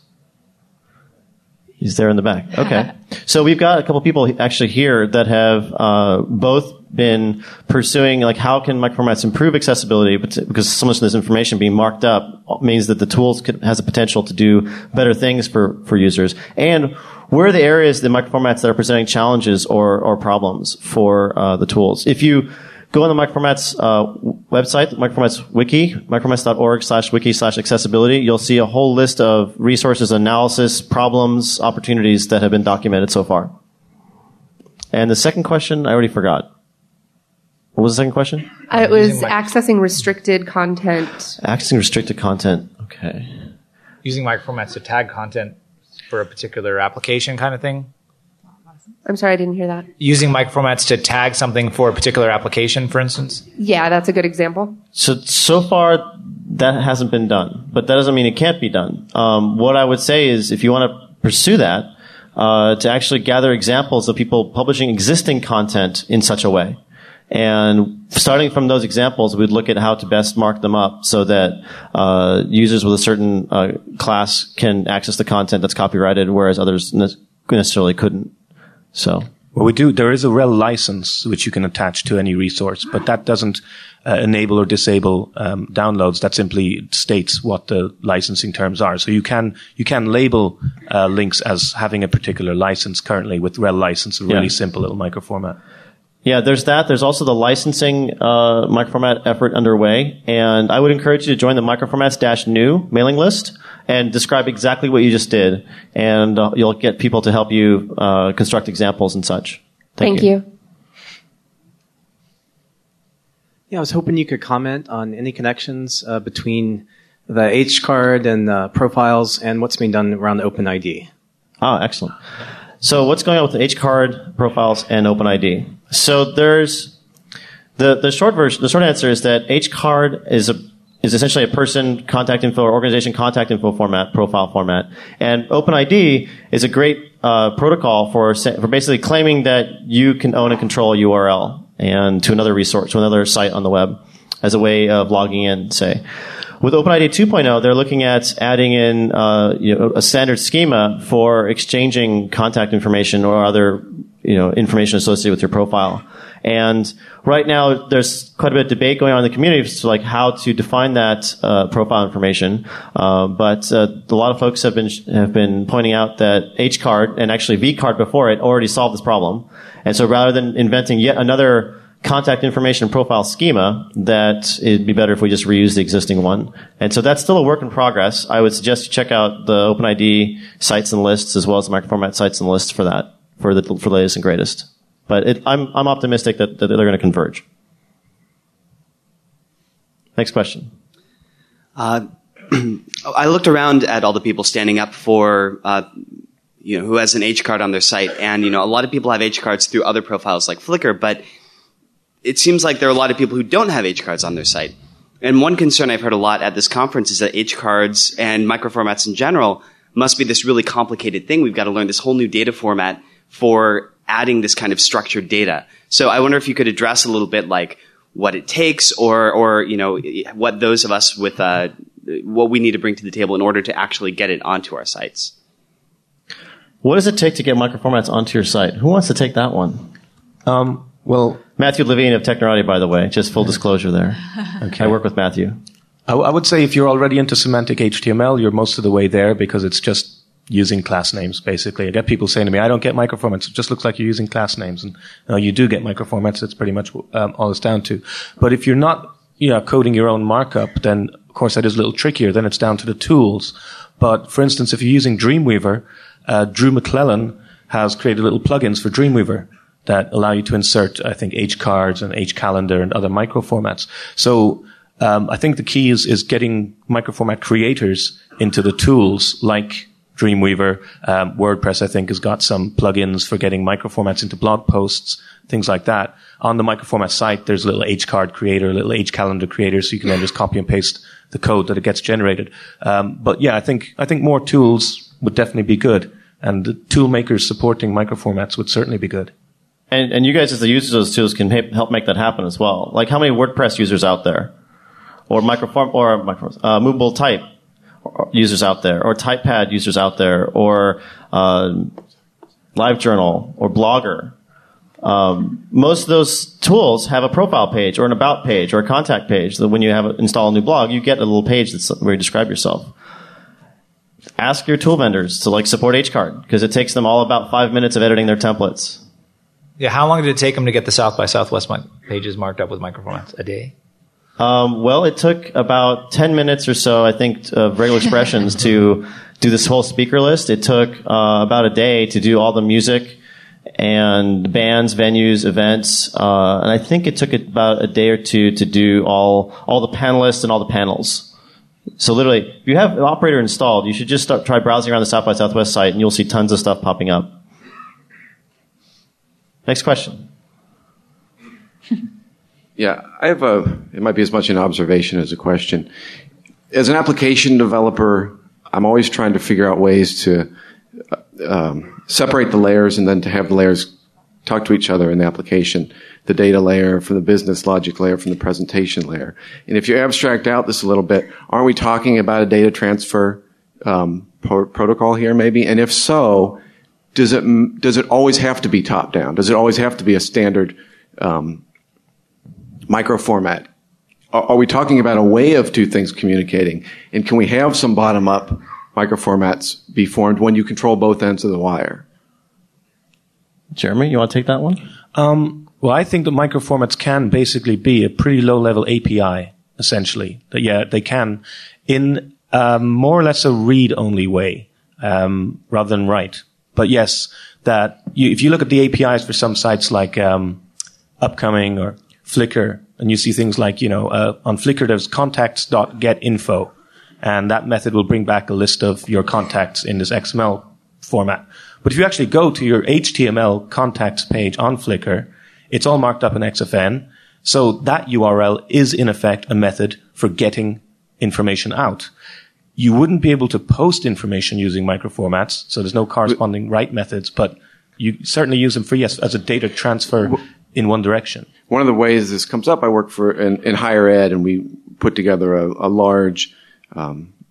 Speaker 4: He's there in the back. Okay. So we've got a couple people actually here that have uh, both been pursuing, like, how can microformats improve accessibility, because so much of this information being marked up means that the tools could, has the potential to do better things for, for users. And where are the areas, the microformats that are presenting challenges or, or problems for uh, the tools? If you go on the Microformats uh, website, Microformats Wiki, microformats.org slash wiki slash accessibility. You'll see a whole list of resources, analysis, problems, opportunities that have been documented so far. And the second question, I already forgot. What was the second question?
Speaker 13: Uh, it was accessing restricted content.
Speaker 4: Accessing restricted content. Okay.
Speaker 2: Using microformats to tag content for a particular application kind of thing.
Speaker 13: I'm sorry, I didn't hear that.
Speaker 2: Using microformats to tag something for a particular application, for instance?
Speaker 13: Yeah, that's a good example.
Speaker 4: So, so far, that hasn't been done. But that doesn't mean it can't be done. Um, what I would say is, if you want to pursue that, uh, to actually gather examples of people publishing existing content in such a way. And starting from those examples, we'd look at how to best mark them up so that uh, users with a certain uh, class can access the content that's copyrighted, whereas others ne- necessarily couldn't. So,
Speaker 11: well, we do. There is a rel license which you can attach to any resource, but that doesn't uh, enable or disable um, downloads. That simply states what the licensing terms are. So you can you can label uh, links as having a particular license currently with rel license, a really yeah. simple little microformat.
Speaker 4: Yeah, there's that. There's also the licensing uh, microformat effort underway, and I would encourage you to join the microformats-new mailing list and describe exactly what you just did, and uh, you'll get people to help you uh, construct examples and such. Thank,
Speaker 13: Thank you. you.
Speaker 14: Yeah, I was hoping you could comment on any connections uh, between the H card and the profiles and what's being done around the OpenID.
Speaker 4: Ah, excellent. So what's going on with the H card, profiles, and OpenID? So there's the the short version. The short answer is that H card is a is essentially a person contact info or organization contact info format, profile format, and OpenID is a great uh, protocol for for basically claiming that you can own and control a U R L and to another resource, to another site on the web, as a way of logging in, say. With OpenID two point oh, they're looking at adding in uh, you know, a standard schema for exchanging contact information or other you know, information associated with your profile. And right now, there's quite a bit of debate going on in the community as to like how to define that uh, profile information. Uh, but uh, a lot of folks have been have been pointing out that H card and actually V card before it already solved this problem. And so rather than inventing yet another contact information profile schema, that it'd be better if we just reuse the existing one. And so that's still a work in progress. I would suggest you check out the OpenID sites and lists as well as the microformat sites and lists for that, for the for the latest and greatest. But it, I'm I'm optimistic that, that they're going to converge. Next question.
Speaker 15: Uh, I looked around at all the people standing up for, uh, you know, who has an H card on their site, and you know, a lot of people have H cards through other profiles like Flickr, but it seems like there are a lot of people who don't have H cards on their site. And one concern I've heard a lot at this conference is that H cards and microformats in general must be this really complicated thing. We've got to learn this whole new data format for adding this kind of structured data. So I wonder if you could address a little bit like what it takes, or, or you know, what those of us with uh, what we need to bring to the table in order to actually get it onto our sites.
Speaker 4: What does it take to get microformats onto your site? Who wants to take that one?
Speaker 11: Um, well,
Speaker 4: Matthew Levine of Technorati, by the way, just full disclosure there. Okay. I work with Matthew.
Speaker 11: I, w- I would say if you're already into semantic H T M L, you're most of the way there because it's just using class names, basically. I get people saying to me, I don't get microformats. It just looks like you're using class names. And you, know, you do get microformats. That's pretty much um, all it's down to. But if you're not, you know, coding your own markup, then, of course, that is a little trickier. Then it's down to the tools. But, for instance, if you're using Dreamweaver, uh, Drew McClellan has created little plugins for Dreamweaver that allow you to insert, I think, H cards and H calendar and other microformats. So um, I think the key is, is getting microformat creators into the tools like Dreamweaver. Um, WordPress, I think, has got some plugins for getting microformats into blog posts, things like that. On the microformat site, there's a little H card creator, a little H calendar creator, so you can then just copy and paste the code that it gets generated. Um, but yeah, I think I think more tools would definitely be good, and the tool makers supporting microformats would certainly be good.
Speaker 4: And, and you guys, as the users of those tools, can help make that happen as well. Like, how many WordPress users out there, or microform, or micro, uh, movable type users out there, or TypePad users out there, or uh, LiveJournal, or Blogger? Um, most of those tools have a profile page, or an about page, or a contact page. That when you have a, install a new blog, you get a little page that's where you describe yourself. Ask your tool vendors to like support H card, because it takes them all about five minutes of editing their templates.
Speaker 2: Yeah, how long did it take them to get the South by Southwest pages marked up with microformats? A day?
Speaker 4: Um, well, it took about ten minutes or so, I think, of regular expressions to do this whole speaker list. It took uh, about a day to do all the music and bands, venues, events, uh, and I think it took about a day or two to do all all the panelists and all the panels. So literally, if you have an operator installed, you should just start try browsing around the South by Southwest site, and you'll see tons of stuff popping up. Next question.
Speaker 16: Yeah, I have a, it might be as much an observation as a question. As an application developer, I'm always trying to figure out ways to um, separate the layers and then to have the layers talk to each other in the application. The data layer from the business logic layer from the presentation layer. And if you abstract out this a little bit, aren't we talking about a data transfer um, pro- protocol here maybe? And if so, does it does it always have to be top down? Does it always have to be a standard um, microformat? Are, are we talking about a way of two things communicating? And can we have some bottom up microformats be formed when you control both ends of the wire?
Speaker 4: Jeremy, you want to take that one?
Speaker 11: Um, well, I think the microformats can basically be a pretty low-level A P I, essentially. That, yeah, they can, in um, more or less a read-only way, um, rather than write. But yes, that you, if you look at the A P Is for some sites like um, Upcoming or Flickr, and you see things like, you know, uh, on Flickr there's contacts.getInfo, and that method will bring back a list of your contacts in this X M L format. But if you actually go to your H T M L contacts page on Flickr, it's all marked up in X F N. So that U R L is in effect a method for getting information out. You wouldn't be able to post information using microformats, so there's no corresponding write methods, but you certainly use them for, yes, as a data transfer in one direction.
Speaker 16: One of the ways this comes up, I work for in, in higher ed, and we put together a, a large um,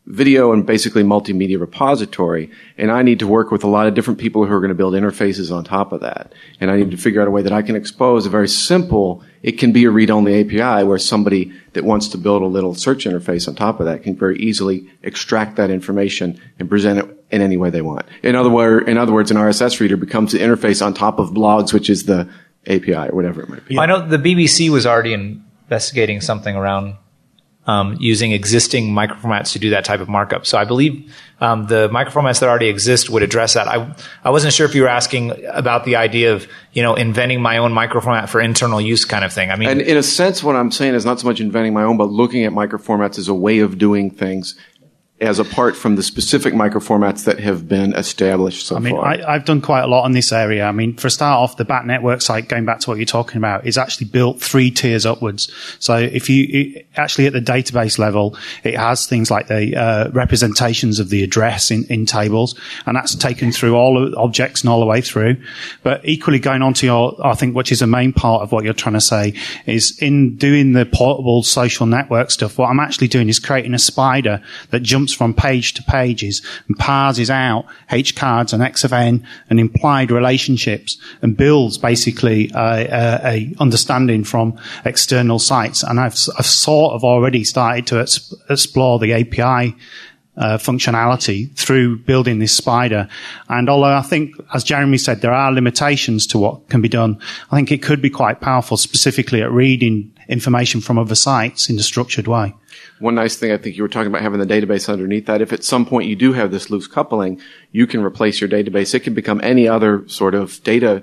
Speaker 16: video and basically multimedia repository, and I need to work with a lot of different people who are going to build interfaces on top of that. And I need to figure out a way that I can expose a very simple, it can be a read-only A P I where somebody that wants to build a little search interface on top of that can very easily extract that information and present it in any way they want. In other, word, in other words, an R S S reader becomes the interface on top of blogs, which is the A P I or whatever it might be.
Speaker 2: Well, I know the B B C was already investigating something around Um, using existing microformats to do that type of markup. So I believe um, the microformats that already exist would address that. I I wasn't sure if you were asking about the idea of, you know, inventing my own microformat for internal use kind of thing. I mean,
Speaker 16: and in a sense, what I'm saying is not so much inventing my own, but looking at microformats as a way of doing things, as apart from the specific microformats that have been established so
Speaker 3: I mean,
Speaker 16: far.
Speaker 3: I, I've done quite a lot in this area. I mean, for a start off, the Bat Network site, going back to what you're talking about, is actually built three tiers upwards. So if you it, actually at the database level, it has things like the uh, representations of the address in, in tables, and that's taken through all of the objects and all the way through. But equally going on to your, I think, which is a main part of what you're trying to say, is in doing the portable social network stuff, what I'm actually doing is creating a spider that jumps from page to pages and parses out H cards and X of N and implied relationships and builds basically a, a, a understanding from external sites. And I've, I've sort of already started to ex- explore the A P I uh, functionality through building this spider. And although I think, as Jeremy said, there are limitations to what can be done, I think it could be quite powerful, specifically at reading information from other sites in a structured way.
Speaker 16: One nice thing, I think you were talking about having the database underneath that. If at some point you do have this loose coupling, you can replace your database. It can become any other sort of data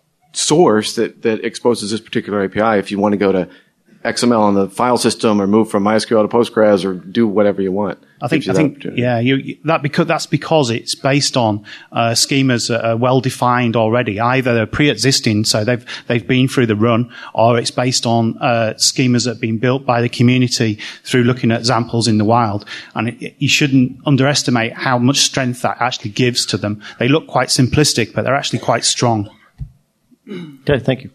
Speaker 16: source that, that exposes this particular A P I if you want to go to X M L on the file system or move from MySQL to Postgres or do whatever you want.
Speaker 3: I think, I think, yeah, you, that because, that's because it's based on, uh, schemas that are well defined already. Either they're pre-existing, so they've, they've been through the run, or it's based on, uh, schemas that have been built by the community through looking at examples in the wild. And it, you shouldn't underestimate how much strength that actually gives to them. They look quite simplistic, but they're actually quite strong.
Speaker 4: Okay, thank you.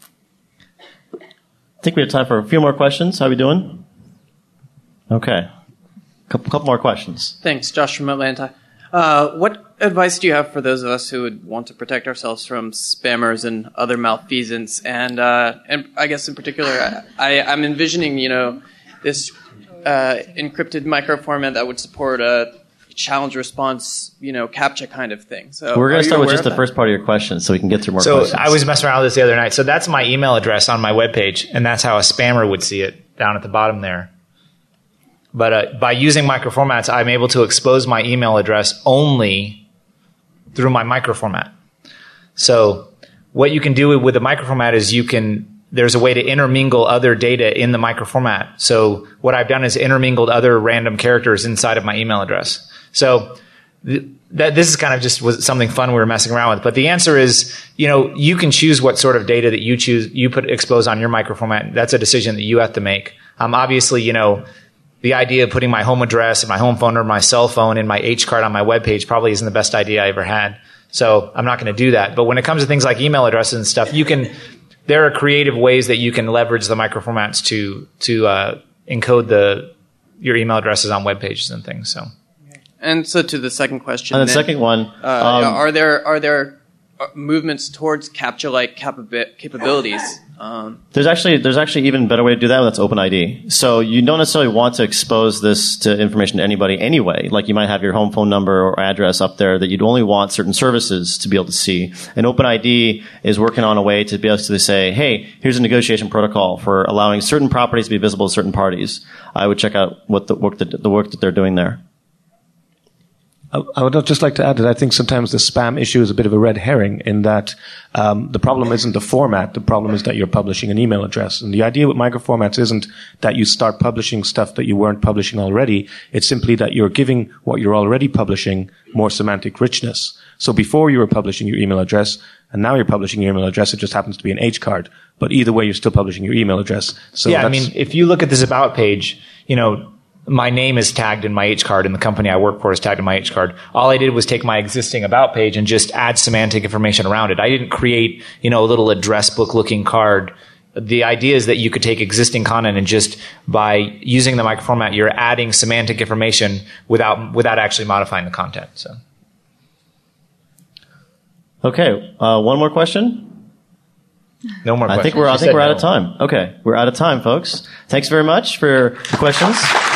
Speaker 4: I think we have time for a few more questions. How are we doing? Okay. Couple, couple more questions.
Speaker 17: Thanks, Josh from Atlanta. Uh, what advice do you have for those of us who would want to protect ourselves from spammers and other malfeasance? And uh, and I guess in particular, I, I'm envisioning, you know, this uh, encrypted microformat that would support a challenge response, you know, CAPTCHA kind of thing. So
Speaker 4: we're going to start with just the first part of your question, so we can get through more
Speaker 2: so
Speaker 4: questions.
Speaker 2: So I was messing around with this the other night. So that's my email address on my webpage, and that's how a spammer would see it down at the bottom there. But uh, by using microformats, I'm able to expose my email address only through my microformat. So what you can do with a microformat is you can, there's a way to intermingle other data in the microformat. So what I've done is intermingled other random characters inside of my email address. So th- that this is kind of just was something fun we were messing around with. But the answer is, you know, you can choose what sort of data that you choose, you put expose on your microformat. That's a decision that you have to make. Um, obviously, you know, the idea of putting my home address and my home phone number, my cell phone, and my H card on my webpage probably isn't the best idea I ever had. So I'm not going to do that. But when it comes to things like email addresses and stuff, you can, there are creative ways that you can leverage the microformats to, to, uh, encode the, your email addresses on web pages and things. So.
Speaker 17: And so to the second question.
Speaker 4: And the
Speaker 17: then,
Speaker 4: second one.
Speaker 17: Uh,
Speaker 4: um,
Speaker 17: are there, are there movements towards CAPTCHA-like capa- capabilities? Um,
Speaker 4: There's actually there's actually even a better way to do that. That's OpenID. So you don't necessarily want to expose this to information to anybody anyway. Like you might have your home phone number or address up there that you'd only want certain services to be able to see. And OpenID is working on a way to be able to say, hey, here's a negotiation protocol for allowing certain properties to be visible to certain parties. I would check out what the work that the work that they're doing there.
Speaker 11: I would just like to add that I think sometimes the spam issue is a bit of a red herring in that um, the problem isn't the format. The problem is that you're publishing an email address. And the idea with microformats isn't that you start publishing stuff that you weren't publishing already. It's simply that you're giving what you're already publishing more semantic richness. So before you were publishing your email address, and now you're publishing your email address, it just happens to be an H card. But either way, you're still publishing your email address. So
Speaker 2: yeah, I mean, if you look at this about page, you know, my name is tagged in my H card and the company I work for is tagged in my H card. All I did was take my existing about page and just add semantic information around it. I didn't create, you know, a little address book looking card the idea is that you could take existing content and just by using the microformat, you're adding semantic information without without actually modifying the content. So,
Speaker 4: okay, uh, one more question.
Speaker 2: No more.
Speaker 4: I
Speaker 2: questions.
Speaker 4: think we're I
Speaker 2: She
Speaker 4: think
Speaker 2: said
Speaker 4: we're out
Speaker 2: no.
Speaker 4: of time. Okay, we're out of time, folks. Thanks very much for the questions.